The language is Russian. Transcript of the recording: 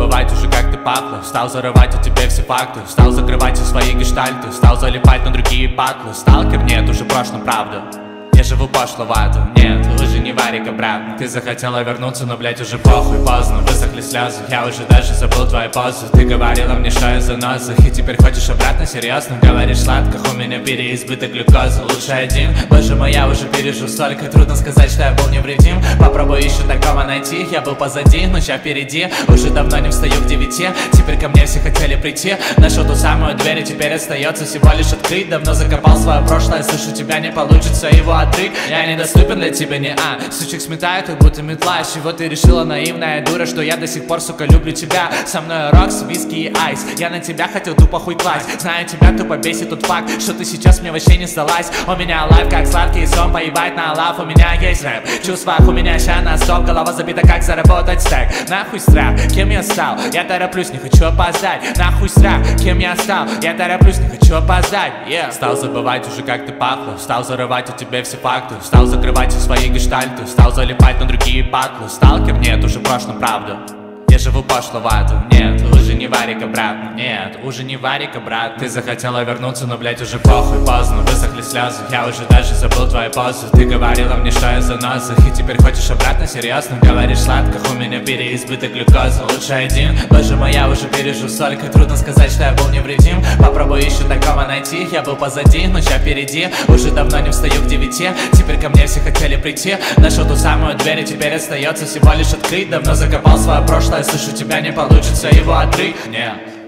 забывать уже, как ты пахла. Стал зарывать у тебя все факты. Стал закрывать все свои гештальты. Стал залипать на другие батлы. Сталкер, нет, уже прошлом правда. Я живу пошловато, нет, уже не варик обратно. Ты захотела вернуться, но, блять, уже похуй, поздно. Высохли слезы, я уже даже забыл твои позы. Ты говорила мне, что я заноза, и теперь хочешь обратно, серьезно? Говоришь сладко, у меня переизбыток глюкозы. Лучше один, боже мой, я уже пережил столько. Трудно сказать, что я был невредим. Попробуй еще такого найти, я был позади, но сейчас впереди. Уже давно не встаю к 9, теперь ко мне все хотели прийти. Нашел ту самую дверь, и теперь остается всего лишь открыть. Давно закопал свое прошлое, слышу, тебя не получится его открыть. Я недоступен для тебя, не Сучек сметаю, как будто метла. С чего ты решила, наивная дура, что я до сих пор, сука, люблю тебя? Со мной рокс, виски и айс. Я на тебя хотел тупо хуй класть. Знаю, тебя тупо бесит тот факт, что ты сейчас мне вообще не сдалась. У меня лайф, как сладкий сон, поебать на лав. У меня есть рэп, чувства у меня ща на стоп. Голова забита, как заработать стек. Нахуй страх, кем я стал? Я тороплюсь, не хочу опоздать. Нахуй страх, кем я стал? Я тороплюсь, не хочу опоздать. Стал забывать уже, как ты пахла. Стал зарывать у тебя все факты. Стал закрывать все свои гештальты. Стал залипать на другие батлы. Сталкер, нет, уже прошлом правда. Я живу пошловато, нет, уже не варик обратно. Нет, уже не варик обратно. Ты захотела вернуться, но, блять, уже похуй, поздно. Высохли слезы, я уже даже забыл твои позы. Ты говорила мне, что я заноза, и теперь хочешь обратно, серьезно? Говоришь сладко, у меня переизбыток глюкозы. Лучше один, боже мой, я уже пережил столько. Трудно сказать, что я был невредим. Попробуй еще такого найти, я был позади, но сейчас впереди. Уже давно не встаю к 9, теперь ко мне все хотели прийти. Нашел ту самую дверь, и теперь остается всего лишь открыть. Давно закопал свое прошлое, слышу, тебя не получится его открыть. Нет.